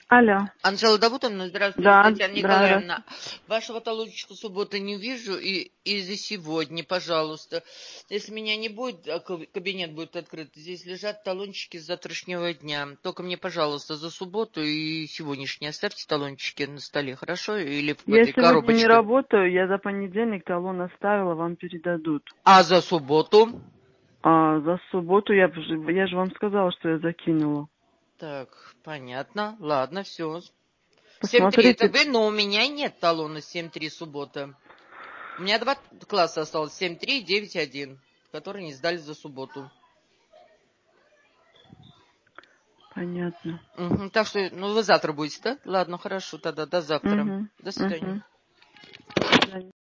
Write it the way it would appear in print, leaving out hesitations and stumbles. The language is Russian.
Алло. Анжела Давутовна, здравствуйте. Да, Татьяна Николаевна. Вашего талончика субботы не вижу, и за сегодня, пожалуйста. Если меня не будет, а кабинет будет открыт, здесь лежат талончики с завтрашнего дня. Только мне, пожалуйста, за субботу и сегодняшний оставьте талончики на столе, хорошо? Или в Я этой сегодня не коробочке. работаю, я за понедельник талон оставила, вам передадут. А за субботу? А за субботу я же вам сказала, что я закинула. Так, понятно. Ладно, все. 7-3 это Посмотрите. вы, но у меня нет талона 7-3 суббота. У меня 2 класса осталось, 7-3 и 9-1, которые не сдали за субботу. Понятно. Угу, так что, ну вы завтра будете, да? Ладно, хорошо, тогда до завтра. Угу. До свидания. Угу.